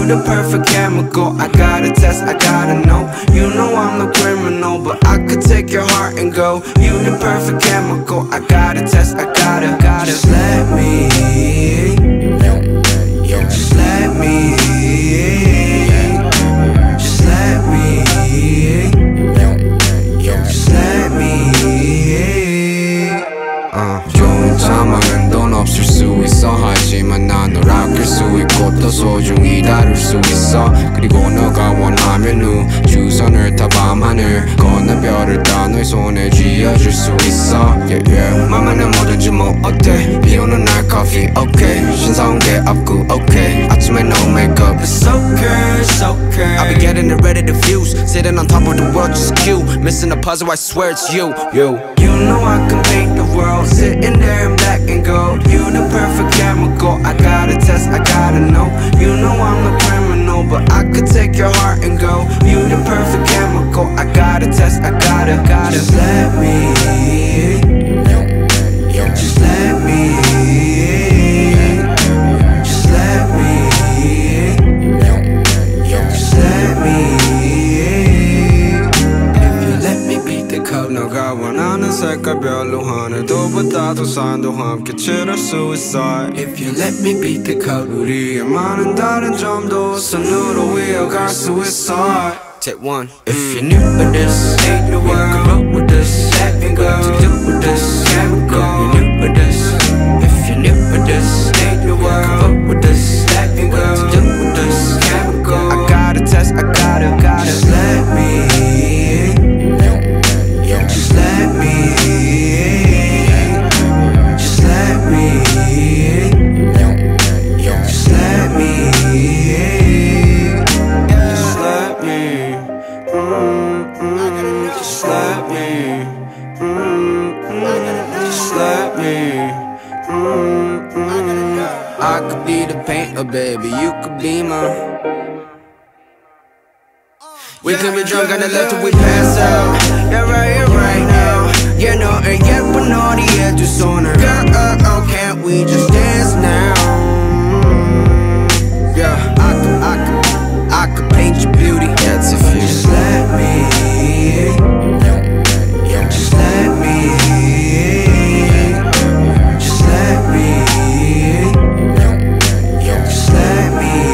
the perfect chemical. I gotta test, I gotta know. You know I'm a criminal, but I could take your heart and go. You the perfect chemical. I gotta test, I gotta. Just let me. Just let me. Just let me. Just let me. 좋은 상황은 돈 없을 수 있어. 하지만 난 널 아낄 수 있고 더 소중히 다룰 수 있어. 그리고 너가 원하면 우주선을 타 밤하늘 건너 별을 따 너의 손에 쥐어줄 수 있어. 맘에는 뭐든지 뭐 어때. 비오는 날 커피 okay. 신사온 게 없고 okay. 아침에 no makeup It's okay, it's okay. I'll be getting it ready to fuse. Sitting on top of the world just cute. Missing the puzzle I swear it's you. You know I can paint the world. Sitting there in black and gold. You the perfect chemical. I gotta test, I gotta know. You know I'm a criminal, but I could take your heart and go. You the perfect chemical. I gotta test, I gotta. Just let me. Just let me. Just let me. Just let me. If you let me beat the code. 너가 원하는 색깔 별로 하늘도 바다도 산도 함께 칠할 수 있어. If you let me beat the code. 우리의 많은 다른 점도 선으로 이어갈 수 있어. Take one. If you're new to this, ain't the world. Come up with this, let me go. To do with this, chemical. You're new to this. If you're new to this, ain't the world. Come up with this, let me go. To do with this, chemical. I gotta test, I gotta. Just let me. Just let me. Just let me. Just let me. Just let me. Just let me. Just let me. I could be the painter, baby. You could be my. We could be drunk on the left till we pass out. Yeah, right now. Yeah, no, and yet we're naughty yet too sooner. Girl, can't we just dance now? Yeah, I could paint your beauty. That's if you just let me. Just let me. Just let me. Just let me.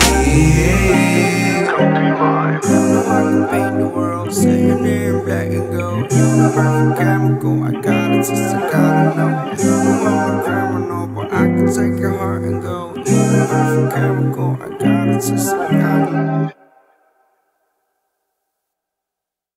I can paint the world, sitting there in black and gold. You the perfect chemical, I gotta test, I gotta know. You know I'm a criminal, but I can take your heart and go. You the perfect chemical, I gotta test, I gotta.